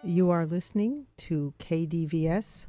You are listening to KDVS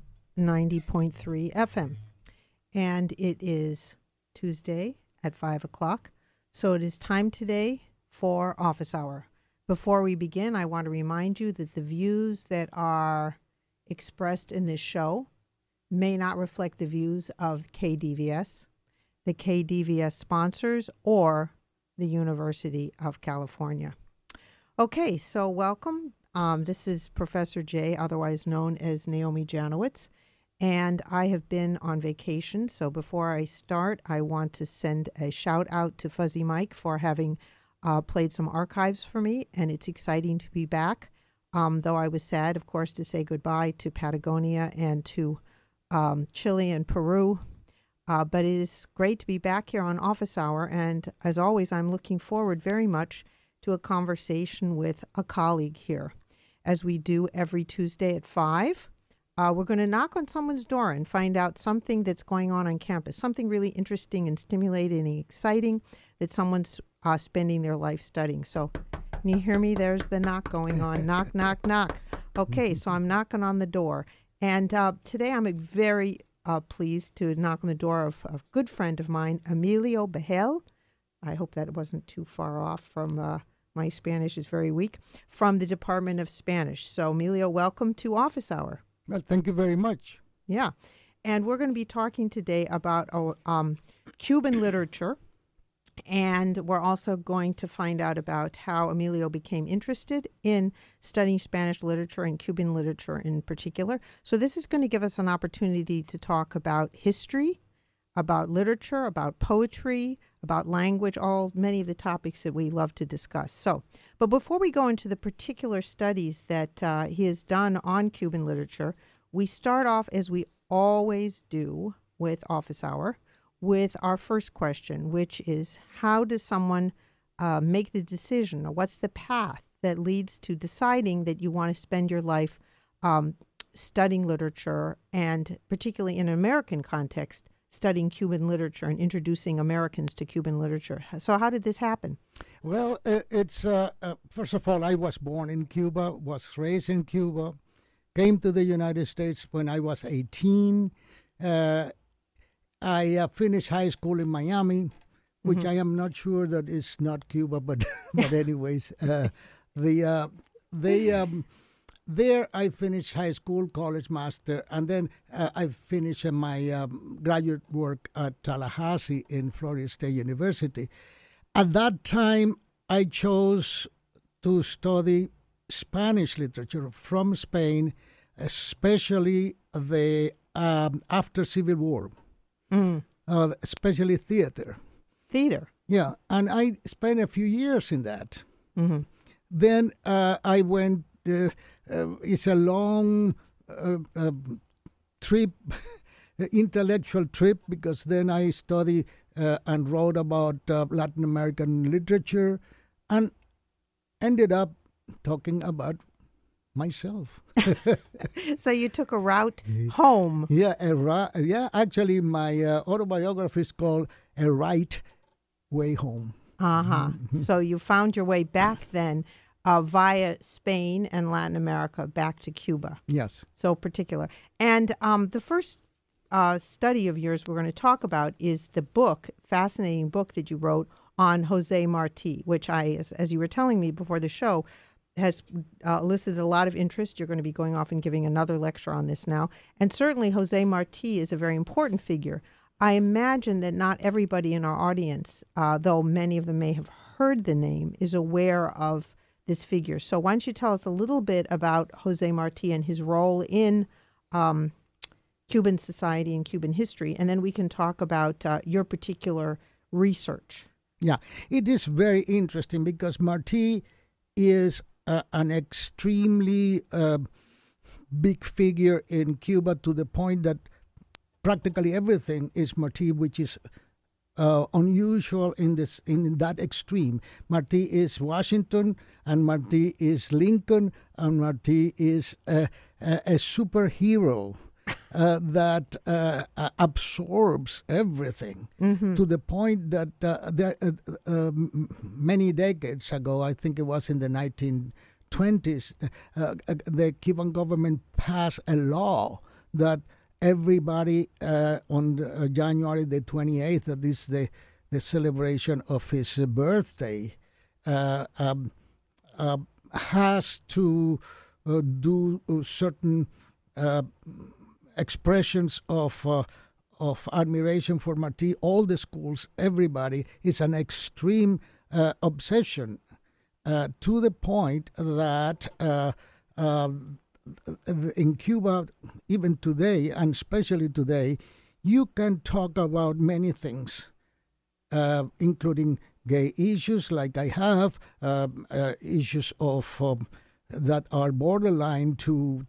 90.3 FM, and it is Tuesday at 5 o'clock, so it is time today for Office Hour. Before we begin, I want to remind you that the views that are expressed in this show may not reflect the views of KDVS, the KDVS sponsors, or the University of California. Okay, so welcome. This is Professor J, otherwise known as Naomi Janowitz, and I have been on vacation. So before I start, I want to send a shout out to Fuzzy Mike for having played some archives for me, and it's exciting to be back. Though I was sad, of course, to say goodbye to Patagonia and to Chile and Peru. But it is great to be back here on Office Hour, and as always, I'm looking forward very much to a conversation with a colleague here. As we do every Tuesday at 5, we're going to knock on someone's door and find out something that's going on campus, something really interesting and stimulating and exciting that someone's spending their life studying. So, can you hear me? There's the knock going on. Knock, knock, knock. Okay, so I'm knocking on the door. And today I'm very pleased to knock on the door of a good friend of mine, Emilio Bajel. I hope that wasn't too far off from... my Spanish is very weak, from the Department of Spanish. So, Emilio, welcome to Office Hour. Well, thank you very much. Yeah. And we're going to be talking today about Cuban literature. And we're also going to find out about how Emilio became interested in studying Spanish literature and Cuban literature in particular. So this is going to give us an opportunity to talk about history, about literature, about poetry, about language, many of the topics that we love to discuss. So, but before we go into the particular studies that he has done on Cuban literature, we start off, as we always do with Office Hour, with our first question, which is, how does someone make the decision, or what's the path that leads to deciding that you want to spend your life studying literature, and particularly in an American context, studying Cuban literature and introducing Americans to Cuban literature. So how did this happen? Well, it's first of all, I was born in Cuba, was raised in Cuba, came to the United States when I was 18. I finished high school in Miami, which I am not sure that is not Cuba, but anyways, there I finished high school, college master, and then I finished my graduate work at Tallahassee in Florida State University. At that time, I chose to study Spanish literature from Spain, especially the after Civil War, especially theater. Theater? Yeah, and I spent a few years in that. Mm-hmm. Then I went... it's a long trip, intellectual trip, because then I studied and wrote about Latin American literature and ended up talking about myself. So you took a route home. Yeah, actually my autobiography is called A Right Way Home. Uh-huh. Mm-hmm. So you found your way back then via Spain and Latin America back to Cuba. Yes. So particular. And the first study of yours we're going to talk about is the fascinating book that you wrote on Jose Marti, which as you were telling me before the show, has elicited a lot of interest. You're going to be going off and giving another lecture on this now. And certainly Jose Marti is a very important figure. I imagine that not everybody in our audience, though many of them may have heard the name, is aware of this figure. So why don't you tell us a little bit about Jose Marti and his role in Cuban society and Cuban history, and then we can talk about your particular research. Yeah, it is very interesting because Marti is an extremely big figure in Cuba, to the point that practically everything is Marti, which is unusual in that extreme. Marti is Washington, and Marti is Lincoln, and Marti is a superhero that absorbs everything, to the point that many decades ago, I think it was in the 20s, the Cuban government passed a law that everybody on January the 28th, that is the celebration of his birthday, has to do certain expressions of admiration for Martí. All the schools, everybody, is an extreme obsession to the point that in Cuba, even today, and especially today, you can talk about many things, including gay issues, like I have, issues of that are borderline to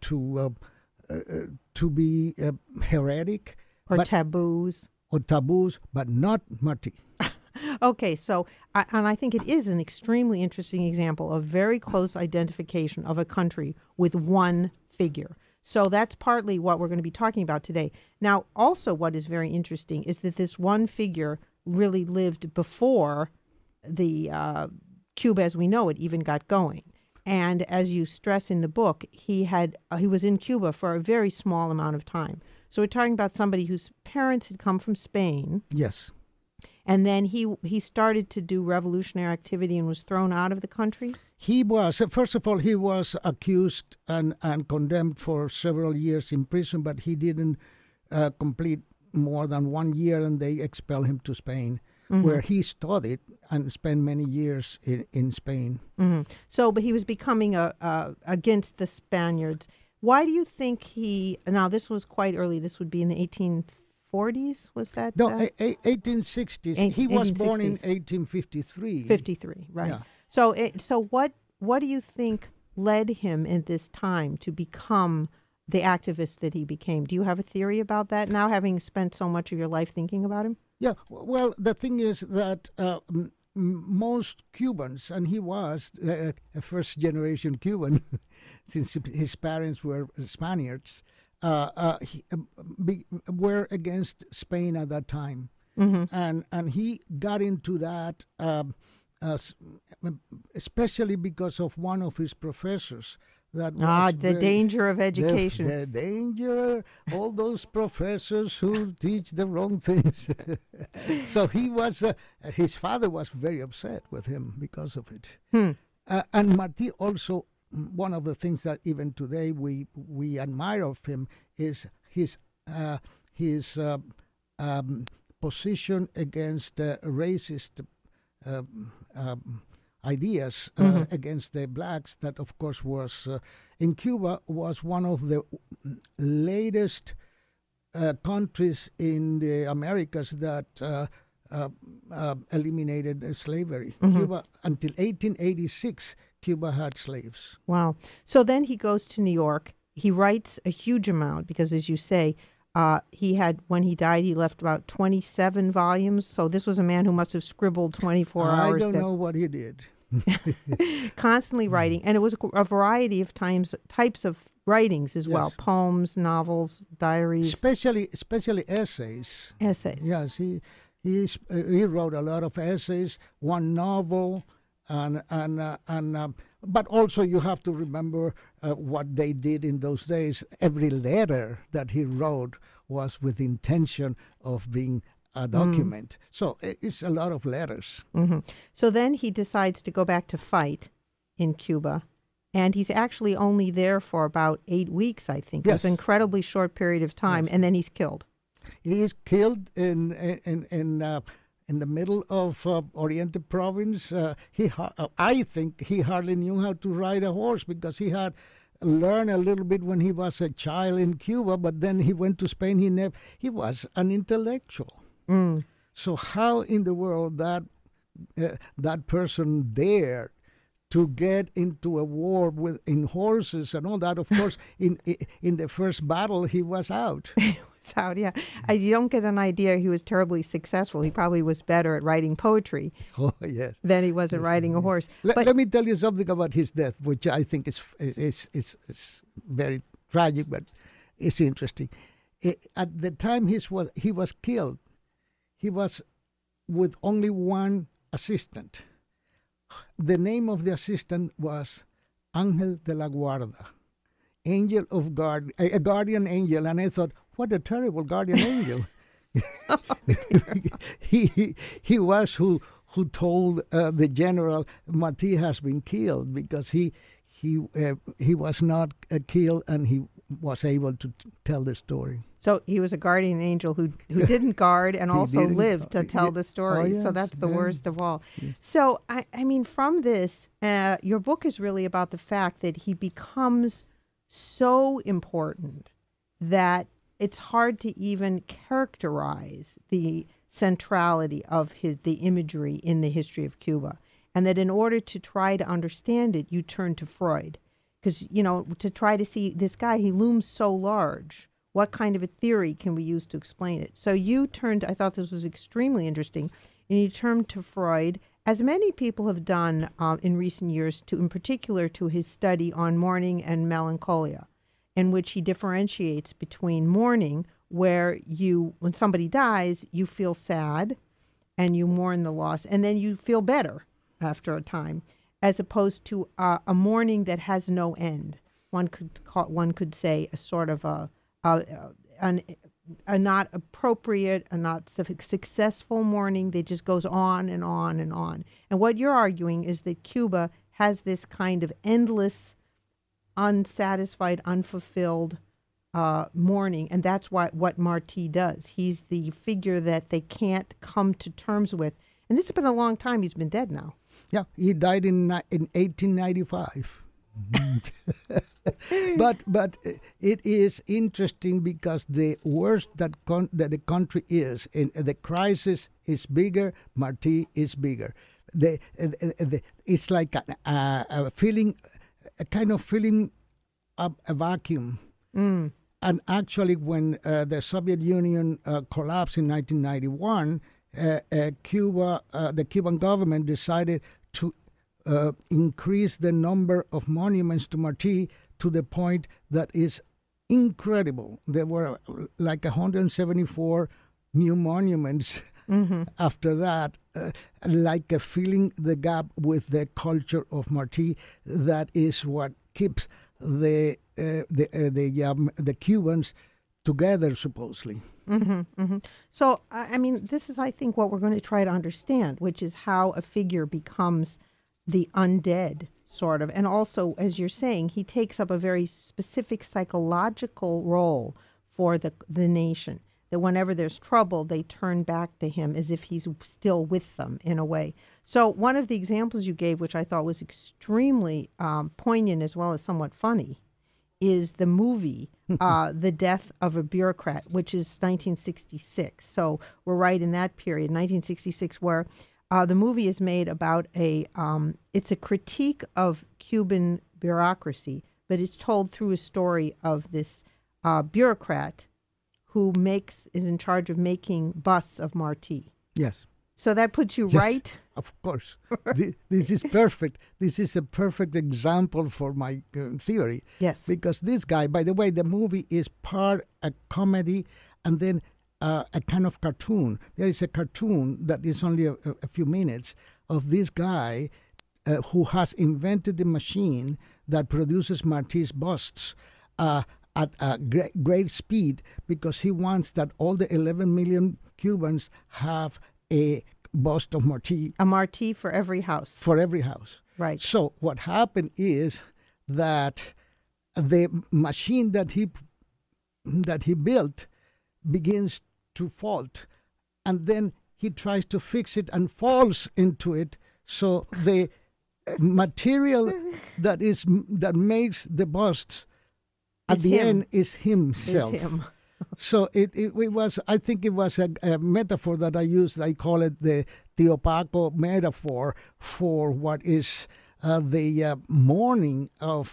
be heretic or taboos. Or taboos, but not Martí. Okay, so, and I think it is an extremely interesting example of very close identification of a country with one figure. So that's partly what we're going to be talking about today. Now, also what is very interesting is that this one figure really lived before the Cuba as we know it even got going. And as you stress in the book, he was in Cuba for a very small amount of time. So we're talking about somebody whose parents had come from Spain. Yes. And then he started to do revolutionary activity and was thrown out of the country? He was, first of all, he was accused and condemned for several years in prison, but he didn't complete more than 1 year, and they expelled him to Spain, where he studied and spent many years in Spain. So, but he was becoming against the Spaniards. Why do you think now this was quite early, this would be in the 1840s, was that? No, 1860s. He was born in 1853. 53, right. Yeah. So what do you think led him in this time to become the activist that he became? Do you have a theory about that now, having spent so much of your life thinking about him? Yeah, well, the thing is that most Cubans, and he was a first-generation Cuban, since his parents were Spaniards, were against Spain at that time. And he got into that especially because of one of his professors. That was the danger of education. The danger, all those professors who teach the wrong things. So he was, his father was very upset with him because of it. And Martí also, one of the things that even today we admire of him is his position against racist ideas against the blacks. That, of course, was in Cuba was one of the latest countries in the Americas that eliminated slavery. Cuba, until 1886, Cuba had slaves. Wow. So then he goes to New York. He writes a huge amount because, as you say, when he died, he left about 27 volumes. So this was a man who must have scribbled 24 hours. I don't know what he did. Constantly writing. And it was a variety of types of writings as well. Poems, novels, diaries. Especially essays. Essays. Yes, he wrote a lot of essays, one novel, but also you have to remember what they did in those days. Every letter that he wrote was with intention of being a document. So it's a lot of letters. So then he decides to go back to fight in Cuba. And he's actually only there for about 8 weeks, I think. Yes. It was an incredibly short period of time, and then he's killed. He is killed in the middle of Oriente province. I think he hardly knew how to ride a horse because he had learned a little bit when he was a child in Cuba, but then he went to Spain. He was an intellectual. So how in the world that person dared to get into a war in horses and all that? Of course, in the first battle, he was out. Out, yeah. You don't get an idea he was terribly successful. He probably was better at writing poetry than he was at riding a horse. Let me tell you something about his death, which I think is very tragic, but it's interesting. At the time he was killed, he was with only one assistant. The name of the assistant was Ángel de la Guarda, angel of guard, a guardian angel. And I thought, what a terrible guardian angel. he was who told the general Martí has been killed, because he was not killed, and he was able to tell the story. So he was a guardian angel who didn't guard and also lived to tell the story. Yes, so that's the worst of all. Yeah. So, I mean, from this, your book is really about the fact that he becomes so important that it's hard to even characterize the centrality of the imagery in the history of Cuba. And that in order to try to understand it, you turn to Freud. Because, to try to see this guy, he looms so large. What kind of a theory can we use to explain it? So you turned, I thought this was extremely interesting, and you turned to Freud, as many people have done in recent years, in particular to his study on mourning and melancholia, in which he differentiates between mourning, where when somebody dies, you feel sad and you mourn the loss, and then you feel better after a time, as opposed to a mourning that has no end. One could say a sort of a not appropriate, a not successful mourning that just goes on and on and on. And what you're arguing is that Cuba has this kind of endless, unsatisfied, unfulfilled mourning, and that's what Martí does. He's the figure that they can't come to terms with. And this has been a long time. He's been dead now. Yeah, he died in 1895. but it is interesting because the worse that the country is, and the crisis is bigger, Martí is bigger. It's like a feeling, a kind of filling up a vacuum. Mm. And actually, when the Soviet Union collapsed in 1991, Cuba, the Cuban government decided to increase the number of monuments to Martí to the point that is incredible. There were like 174 new monuments after that, like filling the gap with the culture of Martí. That is what keeps the Cubans together, supposedly. Mm-hmm, mm-hmm. So, I mean, this is, I think, what we're going to try to understand, which is how a figure becomes the undead, sort of. And also, as you're saying, he takes up a very specific psychological role for the nation, that whenever there's trouble, they turn back to him as if he's still with them in a way. So one of the examples you gave, which I thought was extremely poignant as well as somewhat funny, is the movie The Death of a Bureaucrat, which is 1966. So we're right in that period, 1966, where the movie is made about it's a critique of Cuban bureaucracy, but it's told through a story of this bureaucrat who is in charge of making busts of Martí. Yes. So that puts you yes, right? Of course. This is perfect. This is a perfect example for my theory. Yes. Because this guy, by the way, the movie is part a comedy and then a kind of cartoon. There is a cartoon that is only a few minutes of this guy who has invented the machine that produces Martí's busts at a great speed, because he wants that all the 11 million Cubans have a bust of Martí. A Martí for every house. For every house. Right. So what happened is that the machine that he built begins to fault, and then he tries to fix it and falls into it. So the material that makes the busts at the end is himself. Is him. So it was, I think it was a metaphor that I used. I call it the Tío Paco metaphor for what is the mourning of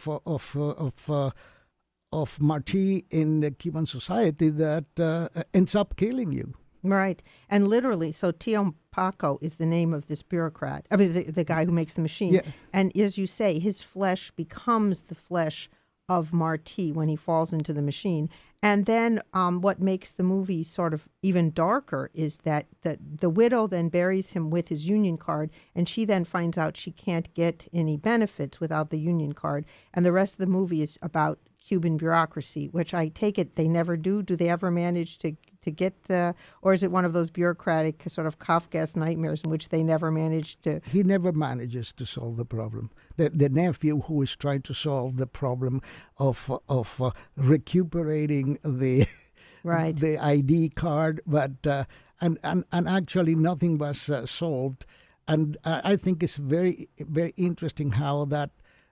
Martí in the Cuban society that ends up killing you. Right. And literally, so Tío Paco is the name of this bureaucrat, I mean, the guy who makes the machine. Yeah. And as you say, his flesh becomes the flesh of Martí when he falls into the machine. And then what makes the movie sort of even darker is that the widow then buries him with his union card, and she then finds out she can't get any benefits without the union card. And the rest of the movie is about Cuban bureaucracy, which I take it they never do. Do they ever manage to get the, or is it one of those bureaucratic sort of Kafkaesque nightmares in which they never manage to? He never manages to solve the problem. The nephew who is trying to solve the problem of recuperating the Right. the ID card, but and actually nothing was solved. And I think it's very very interesting how that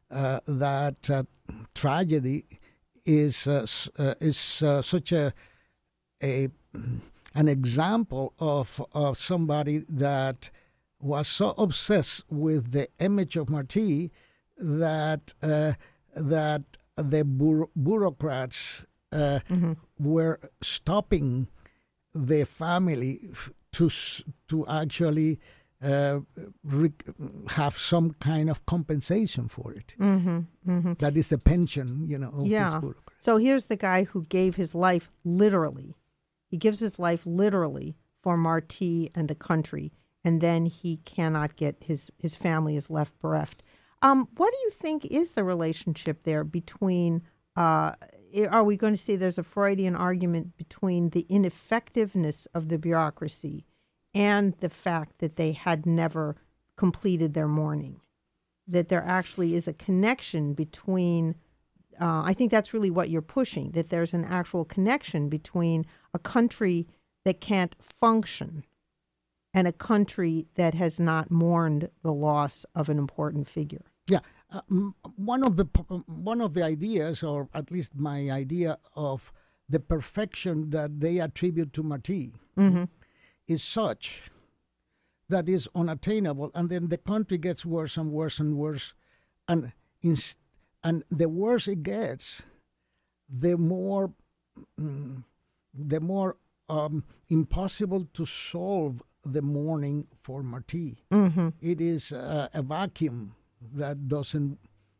tragedy is such an example of somebody that was so obsessed with the image of Martí that the bureaucrats were stopping the family to actually have some kind of compensation for it. That is the pension, of this bureaucrat. So here's the guy who gave his life literally. He gives his life literally for Martí and the country, and then he cannot get his family is left bereft. What do you think is the relationship there between, are we going to see there's a Freudian argument between the ineffectiveness of the bureaucracy and the fact that they had never completed their mourning? That there actually is a connection between, I think that's really what you're pushing, that there's an actual connection between a country that can't function and a country that has not mourned the loss of an important figure. Yeah, one of the ideas, or at least my idea of the perfection that they attribute to Martí, is such that is unattainable, and then the country gets worse and worse and worse, and the worse it gets, the more impossible to solve the mourning for Martí. It is a vacuum that doesn't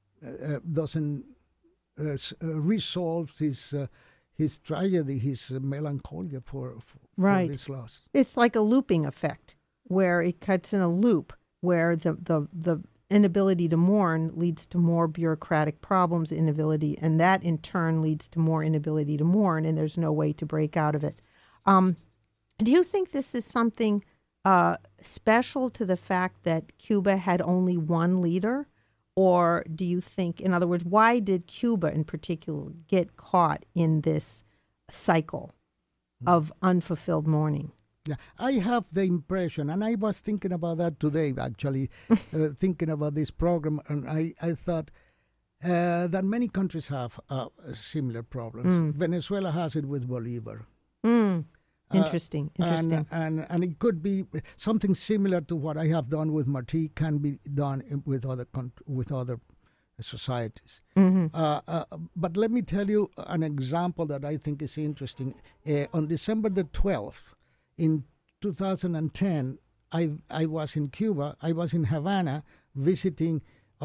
resolve his tragedy, his melancholia for this loss. It's like a looping effect, where it cuts in a loop, where the inability to mourn leads to more bureaucratic problems, inability, and that in turn leads to more inability to mourn, and there's no way to break out of it. Do you think this is something special to the fact that Cuba had only one leader? Or do you think, in other words, why did Cuba in particular get caught in this cycle of unfulfilled mourning? Yeah, I have the impression, and I was thinking about that today, actually, thinking about this program, and I thought that many countries have similar problems. Venezuela has it with Bolivar. Interesting. And it could be something similar to what I have done with Martí can be done with other societies. But let me tell you an example that I think is interesting. On December the 12th, in 2010, I was in Cuba. I was in Havana visiting,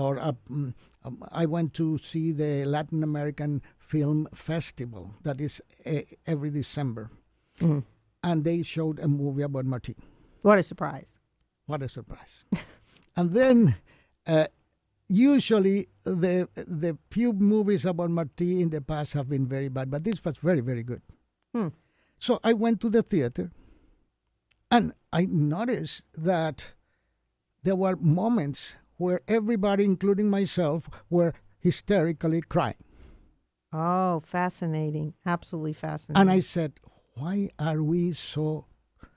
I went to see the Latin American Film Festival that is every December. And they showed a movie about Martí. What a surprise. What a surprise. And then usually the few movies about Martí in the past have been very bad, but this was very, very good. So I went to the theater, and I noticed that there were moments where everybody, including myself, were hysterically crying. Oh, fascinating. Absolutely fascinating. And I said, why are we so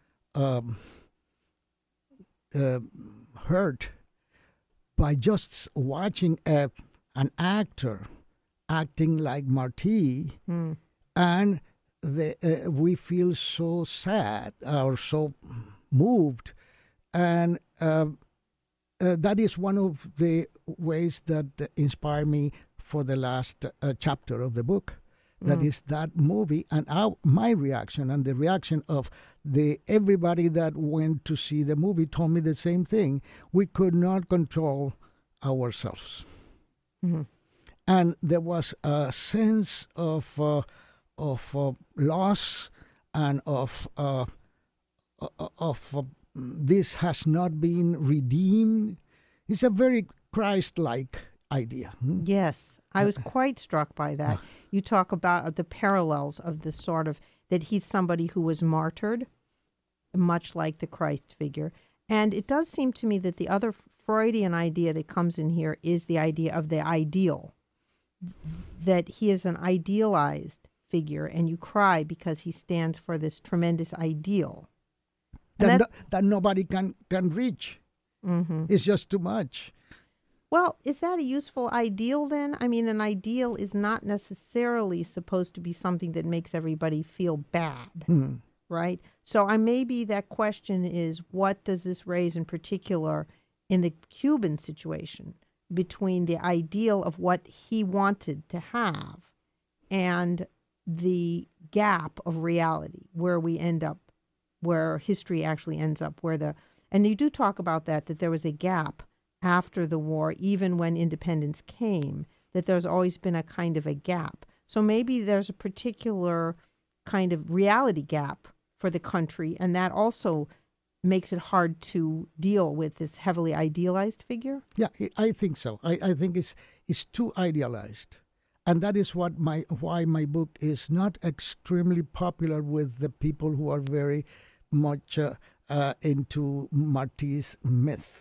hurt by just watching an actor acting like Martí, and we feel so sad or so moved, and that is one of the ways that inspire me for the last chapter of the book. That is that movie, and my reaction and the reaction of everybody that went to see the movie told me the same thing. We could not control ourselves, and there was a sense of loss and of this has not been redeemed. It's a very Christ-like idea. Yes, I was quite struck by that. You talk about the parallels of this sort of, that he's somebody who was martyred, much like the Christ figure. And it does seem to me that the other Freudian idea that comes in here is the idea of the ideal, that he is an idealized figure, and you cry because he stands for this tremendous ideal. That nobody can reach. Mm-hmm. It's just too much. Well, is that a useful ideal then? I mean, an ideal is not necessarily supposed to be something that makes everybody feel bad, right? So maybe that question is, what does this raise in particular in the Cuban situation between the ideal of what he wanted to have and the gap of reality, where we end up, where history actually ends up, and you do talk about that there was a gap after the war, even when independence came, that there's always been a kind of a gap. So maybe there's a particular kind of reality gap for the country, and that also makes it hard to deal with this heavily idealized figure? Yeah, I think so. I think it's too idealized. And that is why my book is not extremely popular with the people who are very much into Marti's myth.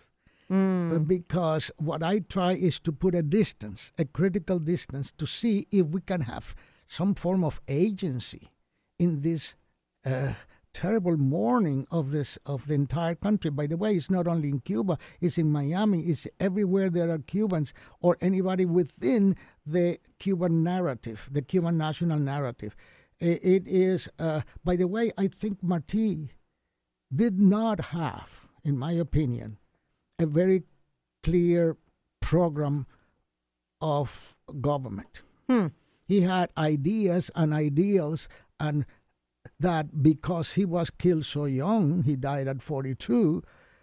Because what I try is to put a critical distance, to see if we can have some form of agency in this terrible mourning of the entire country. By the way, it's not only in Cuba, it's in Miami, it's everywhere there are Cubans or anybody within the Cuban narrative, the Cuban national narrative. It is, by the way, I think Martí did not have, in my opinion, a very clear program of government. He had ideas and ideals, and that because he was killed so young, he died at 42,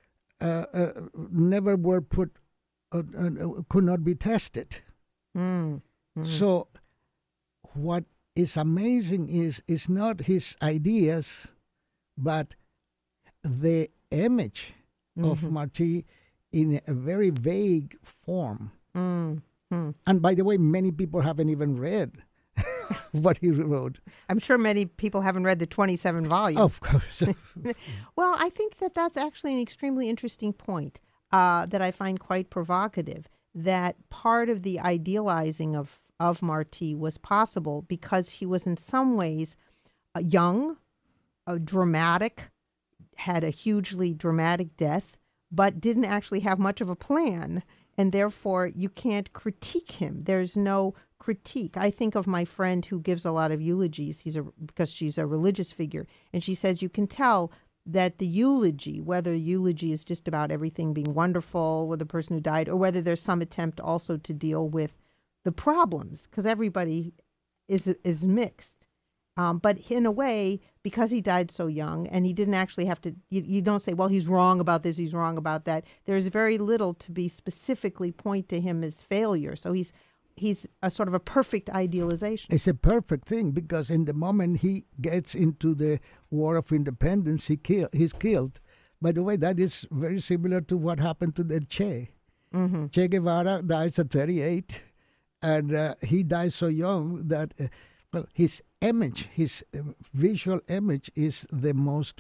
never were put, could not be tested. So what is amazing is not his ideas, but the image of Martí in a very vague form. And by the way, many people haven't even read what he wrote. I'm sure many people haven't read the 27 volumes. Of course. Well, I think that's actually an extremely interesting point that I find quite provocative, that part of the idealizing of Martí was possible because he was in some ways young, dramatic, had a hugely dramatic death, but didn't actually have much of a plan. And therefore, you can't critique him. There's no critique. I think of my friend who gives a lot of eulogies because she's a religious figure. And she says you can tell that the eulogy, whether eulogy is just about everything being wonderful with the person who died, or whether there's some attempt also to deal with the problems, because everybody is mixed. But in a way, because he died so young and he didn't actually have to, you don't say, well, he's wrong about this, he's wrong about that. There's very little to be specifically point to him as failure. So he's a sort of a perfect idealization. It's a perfect thing because in the moment he gets into the War of Independence, he's killed. By the way, that is very similar to what happened to the Che. Che Guevara dies at 38, and he dies so young that... his image, his visual image, is the most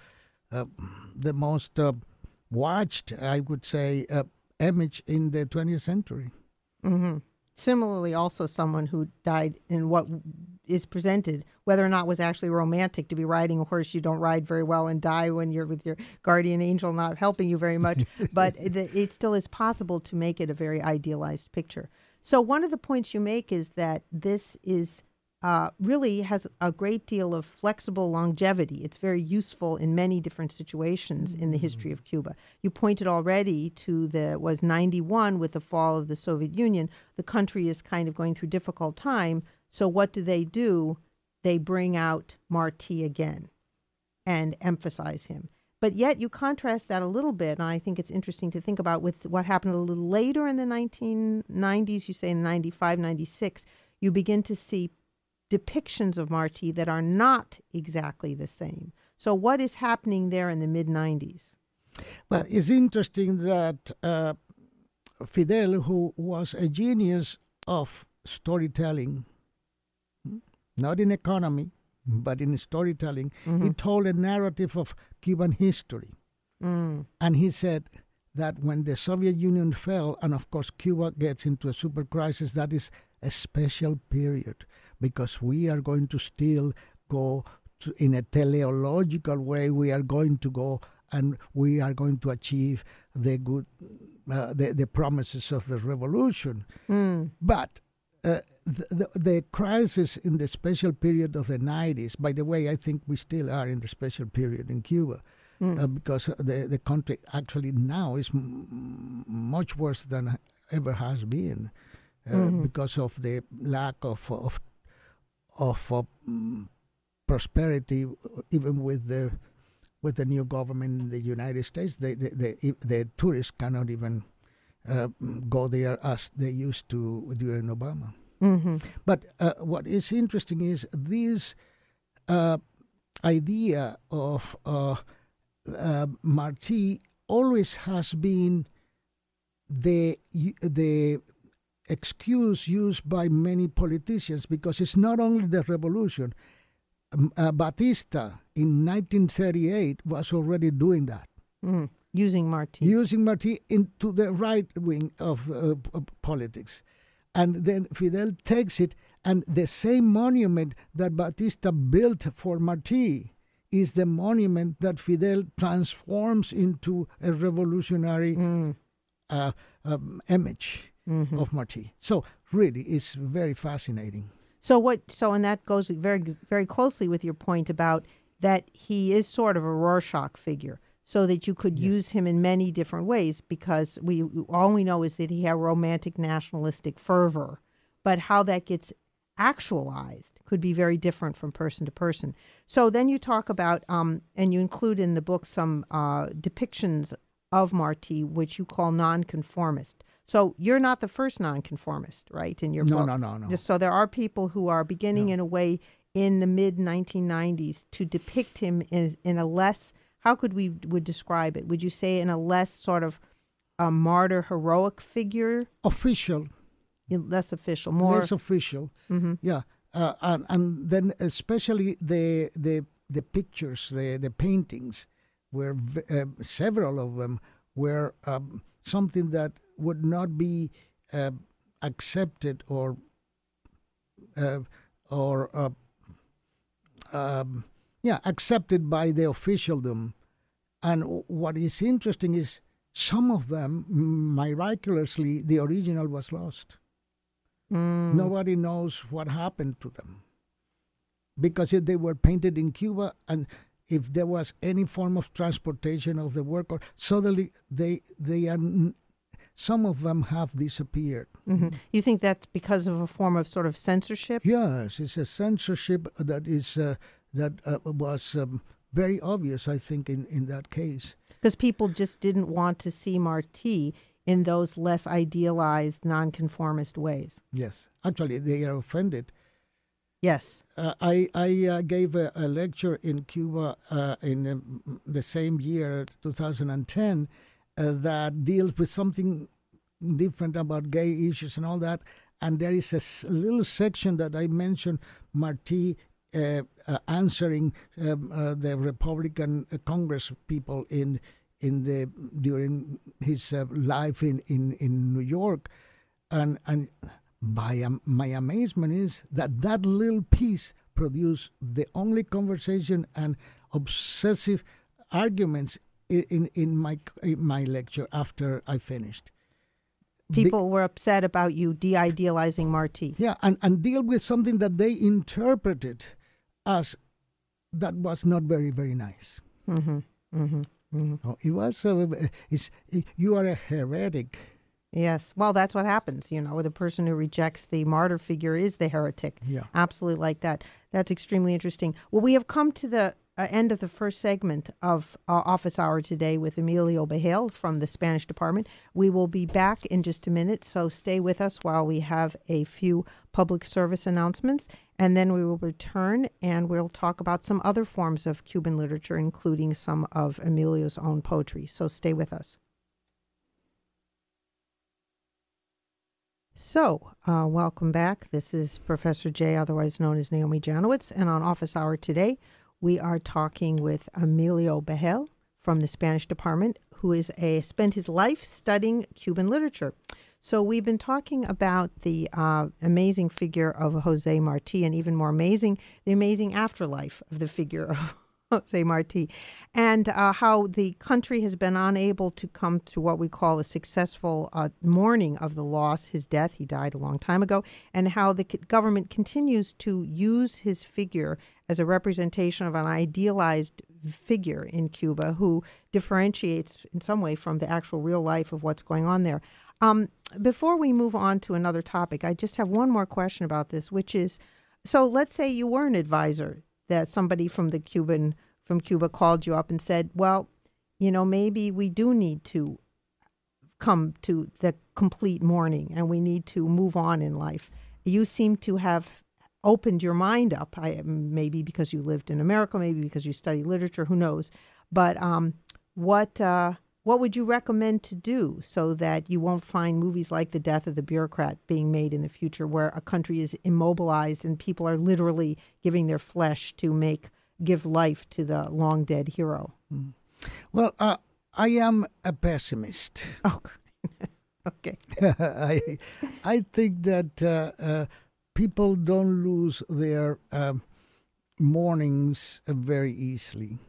watched, I would say, image in the 20th century. Similarly, also someone who died in what is presented, whether or not was actually romantic, to be riding a horse you don't ride very well and die when you're with your guardian angel not helping you very much. But it still is possible to make it a very idealized picture. So one of the points you make is that this is really has a great deal of flexible longevity. It's very useful in many different situations in the history of Cuba. You pointed already to 91 with the fall of the Soviet Union. The country is kind of going through a difficult time. So what do? They bring out Martí again and emphasize him. But yet you contrast that a little bit, and I think it's interesting to think about with what happened a little later in the 1990s, you say in 95, 96, you begin to see depictions of Martí that are not exactly the same. So what is happening there in the mid-90s? Well, it's interesting that Fidel, who was a genius of storytelling, not in economy, but in storytelling, he told a narrative of Cuban history. And he said that when the Soviet Union fell, and of course Cuba gets into a super crisis, that is a special period because we are going to still go to, in a teleological way, we are going to go and we are going to achieve the good, the promises of the revolution. But the crisis in the special period of the 90s, by the way, I think we still are in the special period in Cuba, because the country actually now is much worse than ever has been, because of the lack of prosperity, even with the new government in the United States. The tourists cannot even go there as they used to during Obama. But what is interesting is this idea of Martí always has been the excuse used by many politicians, because it's not only the revolution. Batista in 1938 was already doing that. Using Martí. Using Martí into the right wing of politics. And then Fidel takes it, and the same monument that Batista built for Martí is the monument that Fidel transforms into a revolutionary image of Martí. So really, it's very fascinating. So and that goes very, very closely with your point about that he is sort of a Rorschach figure, so that you could use him in many different ways, because all we know is that he had romantic nationalistic fervor, but how that gets actualized could be very different from person to person. So then you talk about, and you include in the book some depictions of Martí, which you call nonconformist. So you're not the first nonconformist, right, in your book? No. So there are people who are beginning in a way in the mid-1990s to depict him in a less, how would describe it? Would you say in a less sort of martyr heroic figure? Official. Less official, more. Less official, yeah. And then especially the pictures, the paintings, were several of them were something that would not be accepted or accepted by the officialdom. And what is interesting is some of them, miraculously, the original was lost. Nobody knows what happened to them, because they were painted in Cuba, and if there was any form of transportation of the work, or suddenly some of them have disappeared. You think that's because of a form of sort of censorship? Yes, it's a censorship that is was very obvious, I think, in that case. Because people just didn't want to see Martí in those less idealized, nonconformist ways. Yes, actually, they are offended. Yes. I gave a lecture in Cuba in the same year, 2010, that deals with something different about gay issues and all that. And there is a little section that I mentioned Martí answering the Republican Congress people during his life in New York, and my amazement is that little piece produced the only conversation and obsessive arguments in my lecture after I finished. People were upset about you de-idealizing Martí. Yeah, and deal with something that they interpreted as that was not very, very nice. Oh, it was. You are a heretic. Yes. Well, that's what happens. The person who rejects the martyr figure is the heretic. Yeah. Absolutely like that. That's extremely interesting. Well, we have come to the end of the first segment of Office Hour today with Emilio Bajel from the Spanish Department. We will be back in just a minute, so stay with us while we have a few public service announcements, and then we will return and we'll talk about some other forms of Cuban literature, including some of Emilio's own poetry. So stay with us. So, welcome back. This is Professor Jay, otherwise known as Naomi Janowitz, and on Office Hour today, we are talking with Emilio Bajel from the Spanish Department, who is spent his life studying Cuban literature. So we've been talking about the amazing figure of José Martí, and even more amazing, the amazing afterlife of the figure of José Martí, and how the country has been unable to come to what we call a successful mourning of the loss, his death. He died a long time ago, and how the government continues to use his figure as a representation of an idealized figure in Cuba who differentiates in some way from the actual real life of what's going on there. Before we move on to another topic, I just have one more question about this, which is, so let's say you were an advisor, that somebody from Cuba called you up and said, well, maybe we do need to come to the complete mourning and we need to move on in life. You seem to have opened your mind up, maybe because you lived in America, maybe because you study literature, who knows. But what would you recommend to do so that you won't find movies like The Death of the Bureaucrat being made in the future, where a country is immobilized and people are literally giving their flesh to give life to the long dead hero? Well, I am a pessimist. Oh, okay. I think that people don't lose their mornings very easily.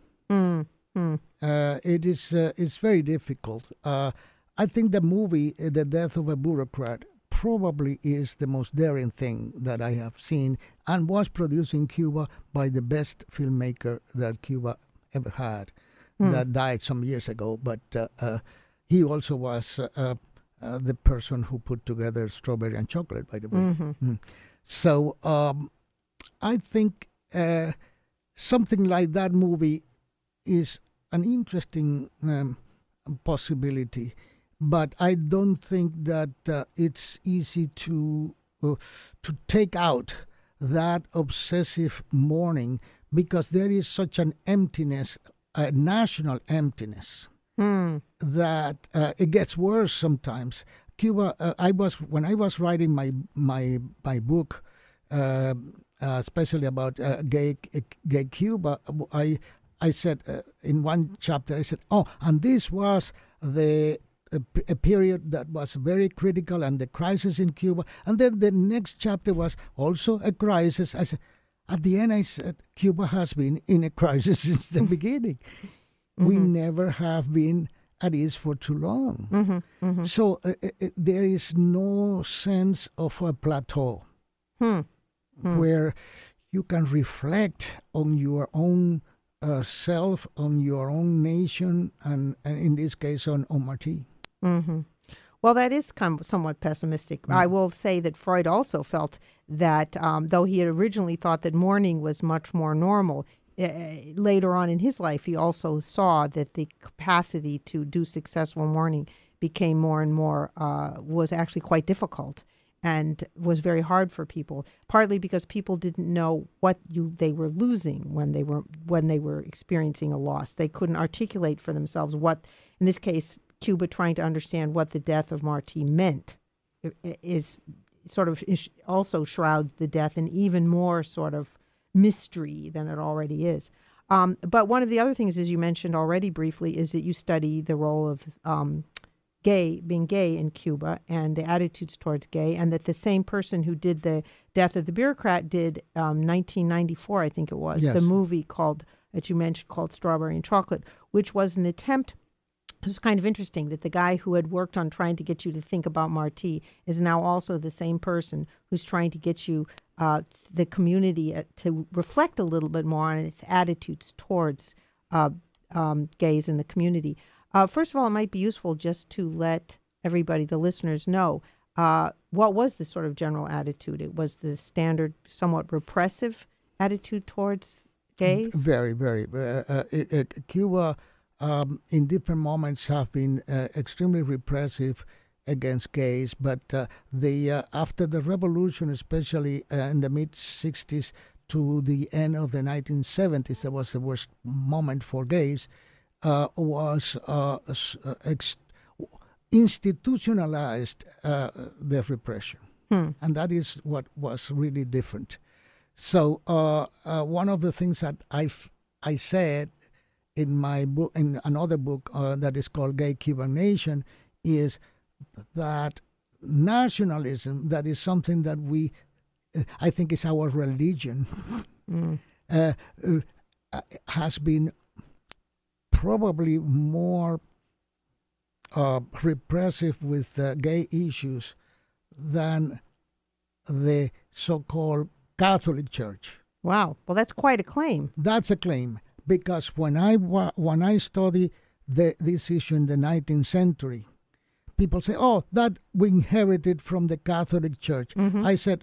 It's very difficult. I think the movie The Death of a Bureaucrat probably is the most daring thing that I have seen, and was produced in Cuba by the best filmmaker that Cuba ever had, that died some years ago. But he also was the person who put together Strawberry and Chocolate, by the way. So I think something like that movie is an interesting possibility, but I don't think that it's easy to take out that obsessive mourning, because there is such an emptiness, a national emptiness, that it gets worse sometimes. Cuba, when I was writing my book, especially about gay Cuba, I said in one chapter, I said, and this was a period that was very critical, and the crisis in Cuba. And then the next chapter was also a crisis. I said, at the end, I said, Cuba has been in a crisis since the beginning. We never have been at ease for too long. So there is no sense of a plateau where you can reflect on your own self, on your own nation, and in this case on Martí. Well, that is somewhat pessimistic. I will say that Freud also felt that though he had originally thought that mourning was much more normal, later on in his life he also saw that the capacity to do successful mourning became more and more, was actually quite difficult, and was very hard for people, partly because people didn't know what they were losing when they were experiencing a loss. They couldn't articulate for themselves what, in this case, Cuba trying to understand what the death of Martí meant is sort of also shrouds the death in even more sort of mystery than it already is. But one of the other things, as you mentioned already briefly, is that you study the role of being gay in Cuba and the attitudes towards gay, and that the same person who did The Death of the Bureaucrat did 1994, I think it was, yes, the movie that you mentioned called Strawberry and Chocolate, which was an attempt. It was kind of interesting that the guy who had worked on trying to get you to think about Martí is now also the same person who's trying to get you, the community, to reflect a little bit more on its attitudes towards gays in the community. First of all, it might be useful just to let everybody, the listeners, know what was the sort of general attitude. It was the standard, somewhat repressive attitude towards gays? Very, very. Cuba, in different moments, have been extremely repressive against gays, but after the revolution, especially in the mid '60s to the end of the 1970s, that was the worst moment for gays. Was institutionalized the repression, and that is what was really different. So one of the things that I said in my book, in another book that is called Gay Cuban Nation, is that nationalism, that is something that I think is our religion, has been probably more repressive with gay issues than the so-called Catholic Church. Wow. Well, that's quite a claim. That's a claim, because when I study this issue in the 19th century, people say, "Oh, that we inherited from the Catholic Church." Mm-hmm. I said,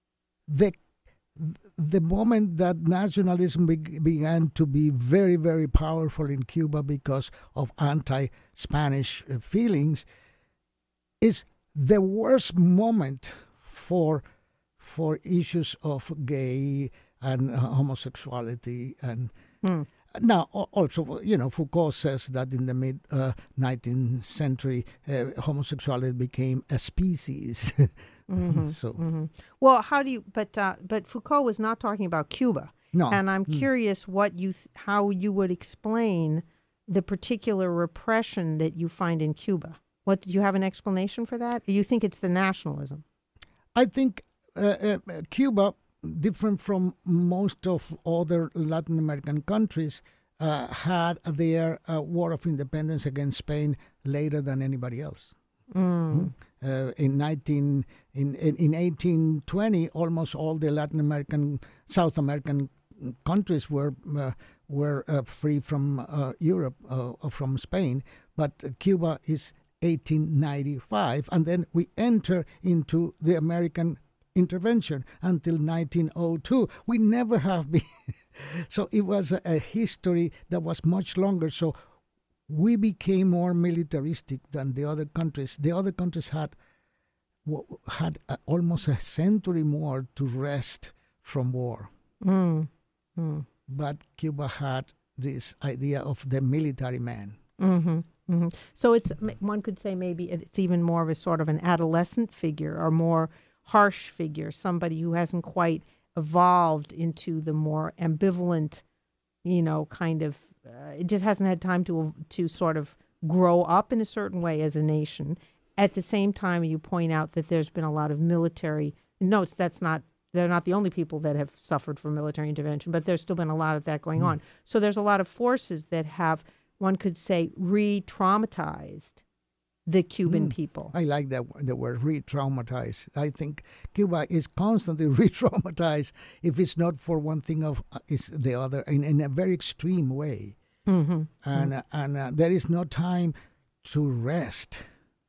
the moment that nationalism began to be very, very powerful in Cuba because of anti-Spanish feelings, is the worst moment for issues of gay and homosexuality. And now, also, Foucault says that in the mid 19th century, homosexuality became a species. Mm-hmm. So, well, how do you? But Foucault was not talking about Cuba. No. And I'm curious how you would explain the particular repression that you find in Cuba. Do you have an explanation for that? Or you think it's the nationalism? I think Cuba, different from most of other Latin American countries, had their War of Independence against Spain later than anybody else. In 1820, almost all the South American countries were free from Europe, from Spain, but Cuba is 1895, and then we enter into the American intervention until 1902. We never have been. So it was a history that was much longer. So we became more militaristic than the other countries. The other countries had almost a century more to rest from war. But Cuba had this idea of the military man. Mm-hmm. Mm-hmm. So one could say maybe it's even more of a sort of an adolescent figure or more harsh figure, somebody who hasn't quite evolved into the more ambivalent, kind of, it just hasn't had time to sort of grow up in a certain way as a nation. At the same time, you point out that there's been a lot of military, they're not the only people that have suffered from military intervention, but there's still been a lot of that going on. So there's a lot of forces that have, one could say, re-traumatized the Cuban people. I like the word re-traumatized. I think Cuba is constantly re-traumatized. If it's not for one thing, it's the other, in a very extreme way. Mm-hmm. And there is no time to rest.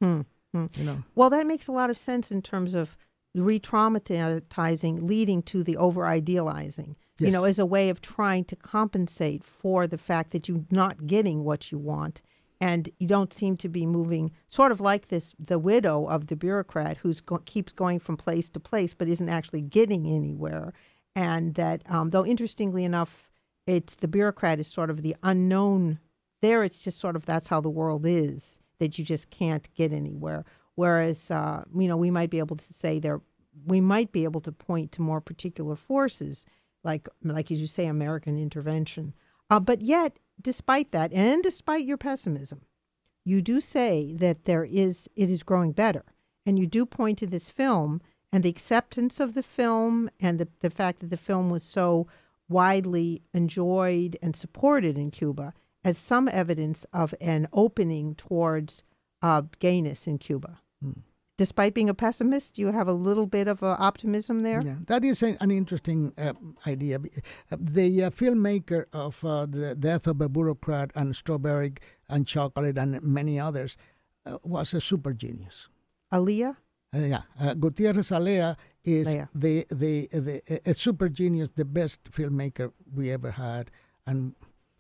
Well, that makes a lot of sense in terms of re-traumatizing leading to the over-idealizing. Yes. As a way of trying to compensate for the fact that you're not getting what you want. And you don't seem to be moving, sort of like the widow of the bureaucrat who keeps going from place to place but isn't actually getting anywhere. And that, though interestingly enough, it's the bureaucrat is sort of the unknown. There it's just sort of that's how the world is, that you just can't get anywhere. Whereas, we might be able to say we might be able to point to more particular forces, like as you say, American intervention. But yet, despite that, and despite your pessimism, you do say that it is growing better. And you do point to this film and the acceptance of the film and the fact that the film was so widely enjoyed and supported in Cuba as some evidence of an opening towards gayness in Cuba. Despite being a pessimist, you have a little bit of optimism there? Yeah, that is an interesting idea. The filmmaker of The Death of a Bureaucrat and Strawberry and Chocolate and many others was a super genius. Alea? Gutierrez Alea is Leia. a super genius, the best filmmaker we ever had, and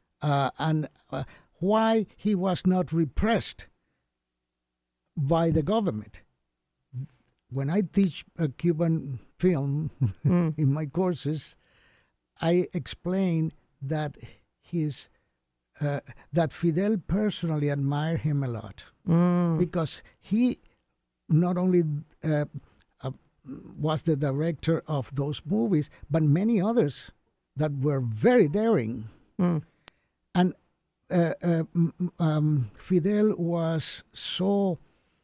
why he was not repressed by the government. When I teach a Cuban film in my courses, I explain that that Fidel personally admired him a lot because he not only was the director of those movies, but many others that were very daring. And Fidel was so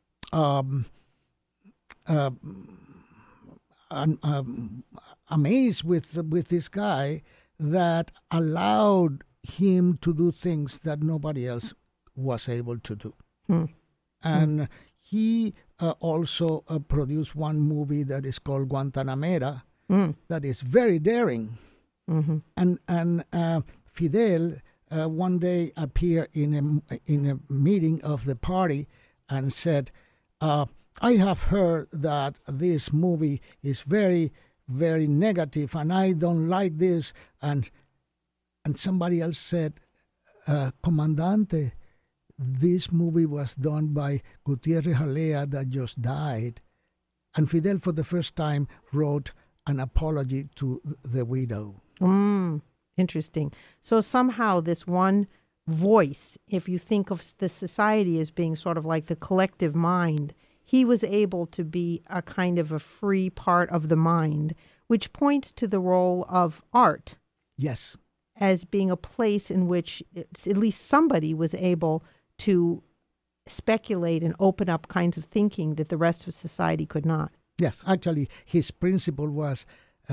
amazed with this guy that allowed him to do things that nobody else was able to do. And he also produced one movie that is called Guantanamera that is very daring. And Fidel one day appeared in a meeting of the party and said, I have heard that this movie is very, very negative and I don't like this. And somebody else said, Comandante, this movie was done by Gutierrez Jalea that just died. And Fidel, for the first time, wrote an apology to the widow. Interesting. So somehow this one voice, if you think of the society as being sort of like the collective mind, he was able to be a kind of a free part of the mind, which points to the role of art. Yes. As being a place in which at least somebody was able to speculate and open up kinds of thinking that the rest of society could not. Yes, actually, his principle was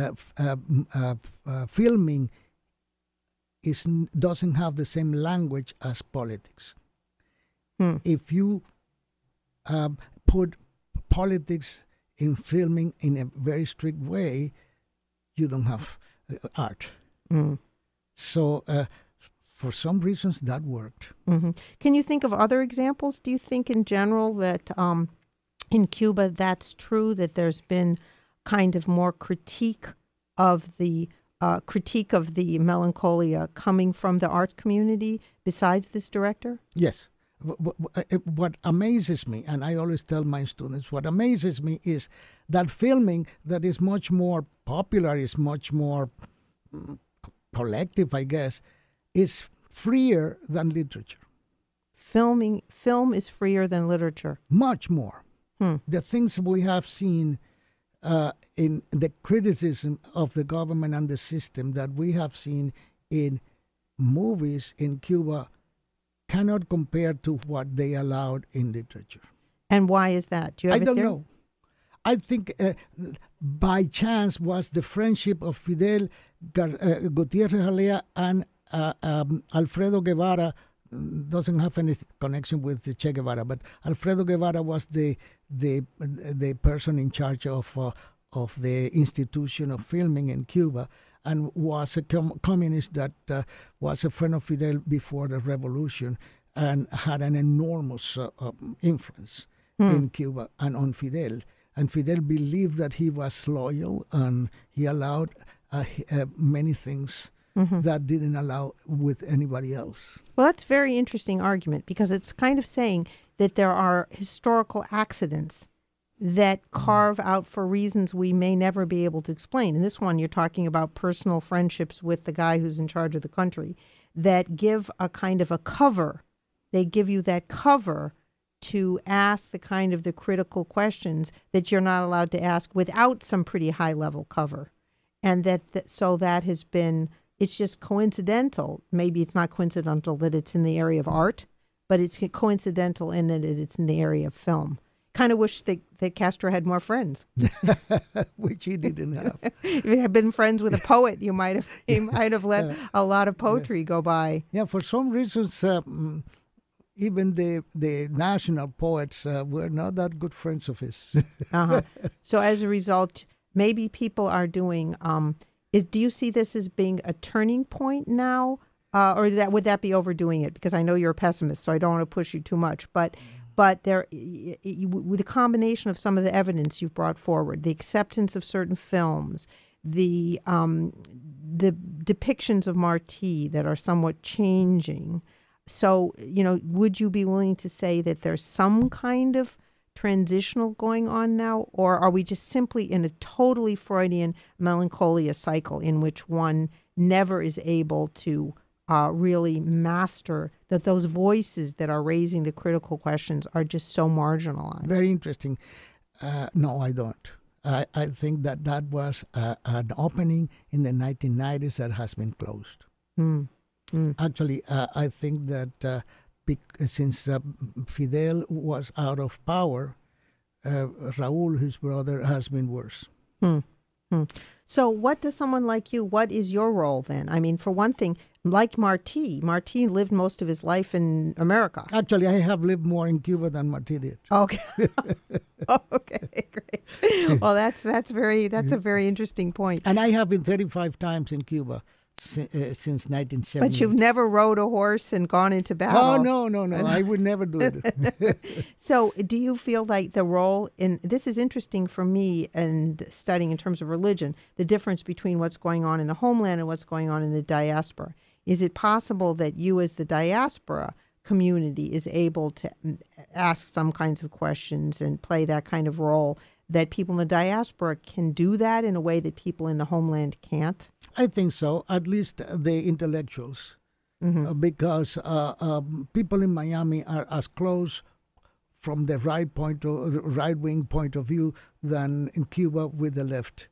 filming doesn't have the same language as politics. If you put politics in filming in a very strict way, you don't have art. So for some reasons that worked. Can you think of other examples? Do you think in general that in Cuba that's true, that there's been kind of more critique of the melancholia coming from the art community besides this director? Yes. What amazes me, and I always tell my students, what amazes me is that filming that is much more popular, is much more collective, I guess, is freer than literature. Film is freer than literature. Much more. The things we have seen in the criticism of the government and the system that we have seen in movies in Cuba cannot compare to what they allowed in literature. And why is that? Do you have I don't know. I think by chance was the friendship of Fidel, Gutierrez Jalea, and Alfredo Guevara. Doesn't have any connection with the Che Guevara, but Alfredo Guevara was the person in charge of the institution of filming in Cuba, and was a communist that was a friend of Fidel before the revolution, and had an enormous influence in Cuba and on Fidel. And Fidel believed that he was loyal, and he allowed many things that didn't allow with anybody else. Well, that's a very interesting argument, because it's kind of saying that there are historical accidents that carve out for reasons we may never be able to explain. In this one, you're talking about personal friendships with the guy who's in charge of the country that give a kind of a cover. They give you that cover to ask the kind of the critical questions that you're not allowed to ask without some pretty high-level cover. And so that has been... It's just coincidental. Maybe it's not coincidental that it's in the area of art, but it's coincidental in that it's in the area of film. Kind of wish that Castro had more friends. Which he didn't have. If he had been friends with a poet, he might have let a lot of poetry go by. Yeah, for some reasons, even the national poets were not that good friends of his. So as a result, maybe people are doing... do you see this as being a turning point now, or would that be overdoing it? Because I know you're a pessimist, so I don't want to push you too much. But but with the combination of some of the evidence you've brought forward, the acceptance of certain films, the depictions of Martí that are somewhat changing. So, would you be willing to say that there's some kind of transitional going on now, or are we just simply in a totally Freudian melancholia cycle in which one never is able to really master that those voices that are raising the critical questions are just so marginalized? Very interesting. No, I don't. I think that was an opening in the 1990s that has been closed. Actually, I think that since Fidel was out of power, Raúl, his brother, has been worse. So what does someone like you, what is your role then? I mean, for one thing, like Martí lived most of his life in America. Actually, I have lived more in Cuba than Martí did. Okay. Okay, great. Well, that's a very interesting point. And I have been 35 times in Cuba since 1970. But you've never rode a horse and gone into battle. Oh, no. I would never do it. So do you feel like the role this is interesting for me and studying in terms of religion, the difference between what's going on in the homeland and what's going on in the diaspora. Is it possible that you as the diaspora community is able to ask some kinds of questions and play that kind of role, that people in the diaspora can do that in a way that people in the homeland can't? I think so, at least the intellectuals, because people in Miami are as close from the right-wing point of view than in Cuba with the left.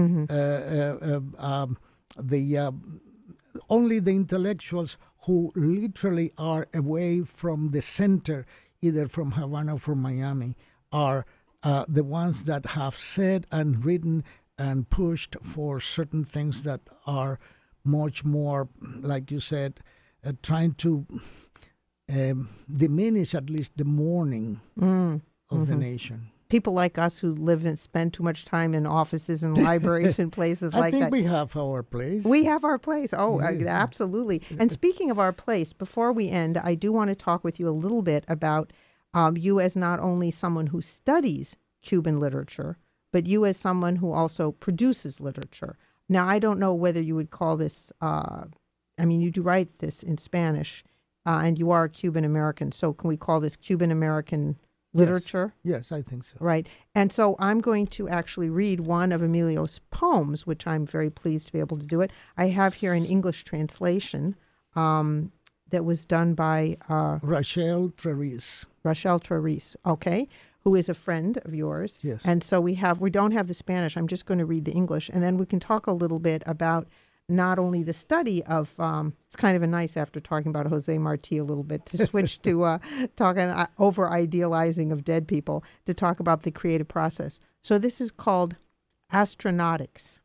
Only the intellectuals who literally are away from the center, either from Havana or from Miami, are the ones that have said and written and pushed for certain things that are much more, like you said, trying to diminish at least the mourning of the nation. People like us who live and spend too much time in offices and libraries and places like that. I think we have our place. We have our place. Oh, absolutely. And speaking of our place, before we end, I do want to talk with you a little bit about you as not only someone who studies Cuban literature, but you as someone who also produces literature. Now, I don't know whether you would call this, you do write this in Spanish, and you are a Cuban American, so can we call this Cuban American literature? Yes, I think so. Right. And so I'm going to actually read one of Emilio's poems, which I'm very pleased to be able to do it. I have here an English translation that was done by Rachel Treriz. Rachel Treriz, okay, who is a friend of yours. Yes. And so we don't have the Spanish. I'm just going to read the English, and then we can talk a little bit about not only the study of, it's kind of nice after talking about Jose Martí a little bit to switch to talking over idealizing of dead people, to talk about the creative process. So this is called Astronautics.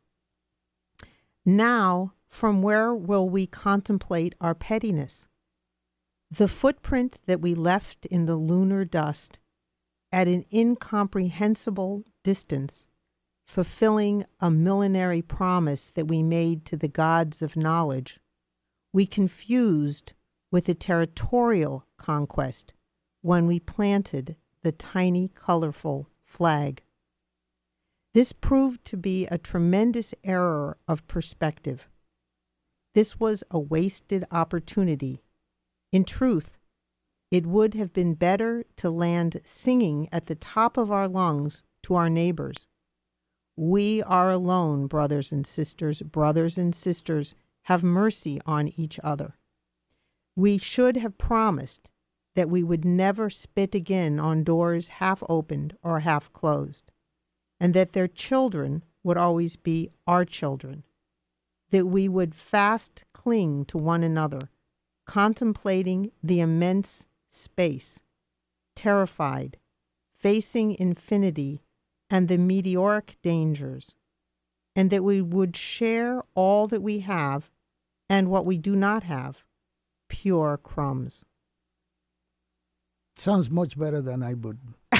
Now, from where will we contemplate our pettiness? The footprint that we left in the lunar dust at an incomprehensible distance, fulfilling a millenary promise that we made to the gods of knowledge, we confused with a territorial conquest when we planted the tiny, colorful flag. This proved to be a tremendous error of perspective. This was a wasted opportunity. In truth, it would have been better to land singing at the top of our lungs to our neighbors. We are alone, brothers and sisters. Brothers and sisters, have mercy on each other. We should have promised that we would never spit again on doors half opened or half closed, and that their children would always be our children, that we would fast cling to one another, contemplating the immense space, terrified, facing infinity and the meteoric dangers, and that we would share all that we have and what we do not have, pure crumbs. Sounds much better than I would.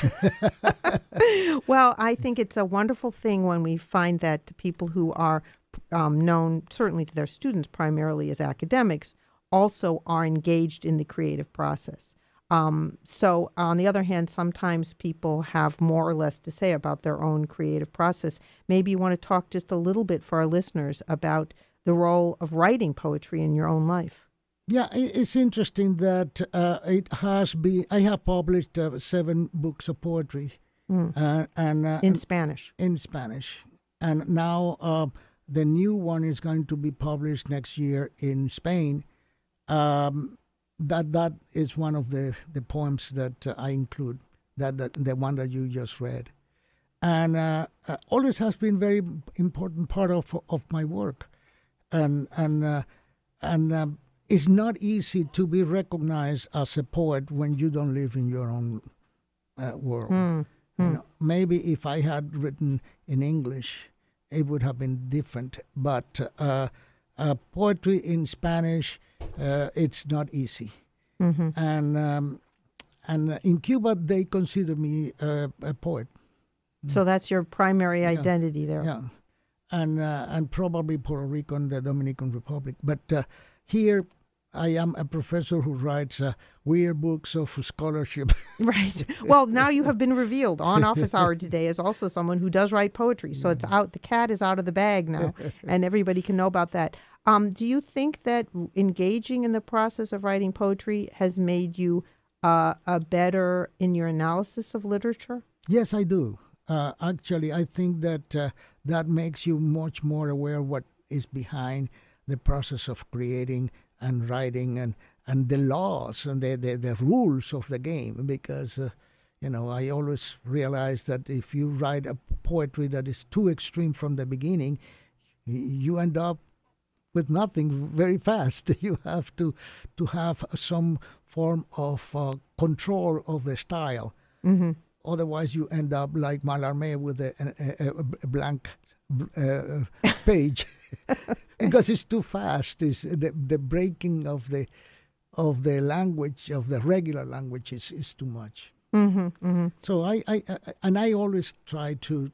Well, I think it's a wonderful thing when we find that people who are known, certainly to their students primarily as academics, also are engaged in the creative process. So on the other hand, sometimes people have more or less to say about their own creative process. Maybe you want to talk just a little bit for our listeners about the role of writing poetry in your own life. Yeah, it's interesting that it has been. I have published 7 books of poetry, and In Spanish. in Spanish, and now the new one is going to be published next year in Spain. That is one of the poems that I include. That the one that you just read, and always has been very important part of my work, and it's not easy to be recognized as a poet when you don't live in your own world. You know, maybe if I had written in English, it would have been different. But poetry in Spanish, it's not easy. And in Cuba, they consider me a poet. So that's your primary identity there. Yeah, and probably Puerto Rico and the Dominican Republic. But here, I am a professor who writes weird books of scholarship. Right. Well, now you have been revealed on Office Hour today as also someone who does write poetry. So it's out. The cat is out of the bag now, and everybody can know about that. Do you think that engaging in the process of writing poetry has made you better in your analysis of literature? Yes, I do. Actually, I think that that makes you much more aware of what is behind the process of creating and writing and the laws and the rules of the game. Because, I always realize that if you write a poetry that is too extreme from the beginning, you end up with nothing very fast. You have to have some form of control of the style. Mm-hmm. Otherwise, you end up like Mallarmé with a blank page because it's too fast. It's the breaking of the language, of the regular language, is too much. Mm-hmm, mm-hmm. So I always try to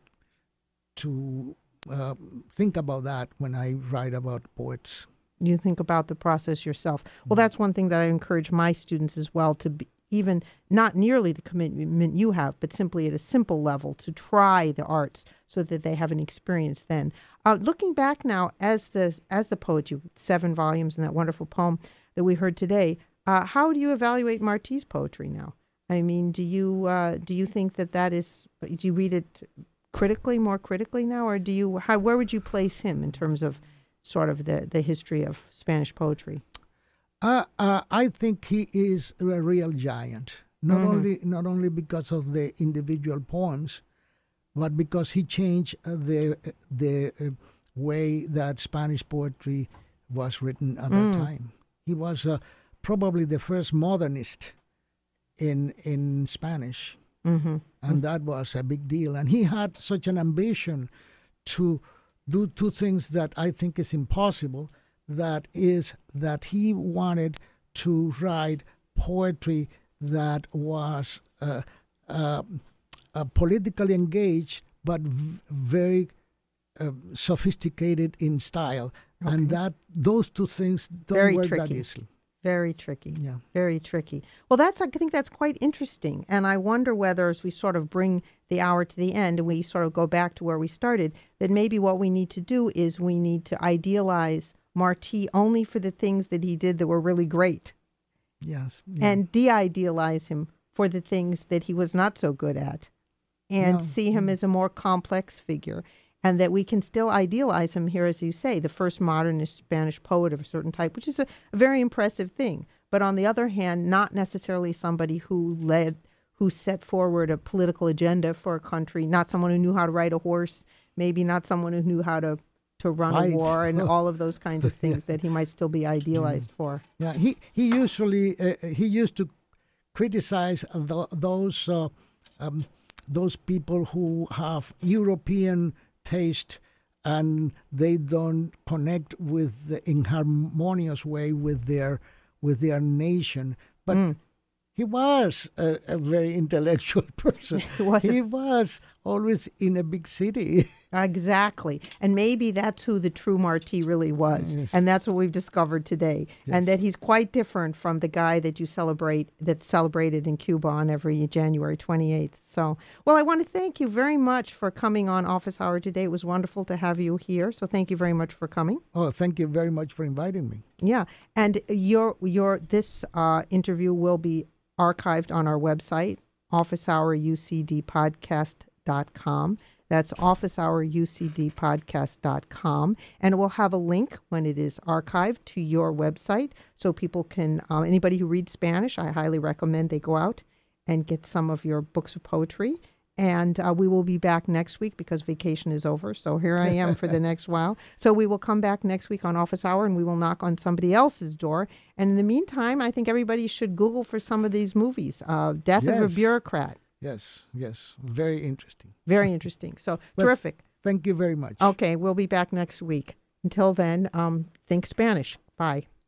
think about that when I write about poets. You think about the process yourself. Well, that's one thing that I encourage my students as well, to be, even not nearly the commitment you have, but simply at a simple level, to try the arts so that they have an experience then. Looking back now, as the poet, you 7 volumes in that wonderful poem that we heard today, how do you evaluate Martí's poetry now? I mean, do you think that is, do you read it more critically now, or where would you place him in terms of sort of the history of Spanish poetry? I think he is a real giant. Not only because of the individual poems, but because he changed the way that Spanish poetry was written at that time. He was probably the first modernist in Spanish, and that was a big deal. And he had such an ambition to do 2 things that I think is impossible. That is that he wanted to write poetry that was politically engaged, but very sophisticated in style, and that those 2 things don't work that easily. Very tricky. Yeah. Very tricky. Well, I think that's quite interesting. And I wonder whether, as we sort of bring the hour to the end and we sort of go back to where we started, that maybe what we need to do is we need to idealize Martí only for the things that he did that were really great. Yes. Yeah. And de-idealize him for the things that he was not so good at. And see him as a more complex figure. And that we can still idealize him here, as you say, the first modernist Spanish poet of a certain type, which is a very impressive thing. But on the other hand, not necessarily somebody who set forward a political agenda for a country, not someone who knew how to ride a horse, maybe not someone who knew how to run a war and all of those kinds of things that he might still be idealized for. Yeah, he usually he used to criticize those people who have European taste and they don't connect in harmonious way with their nation. But he was a very intellectual person. He was always in a big city. Exactly. And maybe that's who the true Martí really was. Yes. And that's what we've discovered today. Yes. And that he's quite different from the guy that you celebrated in Cuba on every January 28th. So, well, I want to thank you very much for coming on Office Hour today. It was wonderful to have you here. So thank you very much for coming. Oh, thank you very much for inviting me. Yeah. And this interview will be archived on our website, officehourucdpodcast.com. That's officehourucdpodcast.com. And it will have a link when it is archived to your website so people can, anybody who reads Spanish, I highly recommend they go out and get some of your books of poetry. And we will be back next week because vacation is over. So here I am for the next while. So we will come back next week on Office Hour and we will knock on somebody else's door. And in the meantime, I think everybody should Google for some of these movies. Death of a Yes. Bureaucrat. Yes. Very interesting. Very interesting. So But terrific. Thank you very much. Okay, we'll be back next week. Until then, think Spanish. Bye.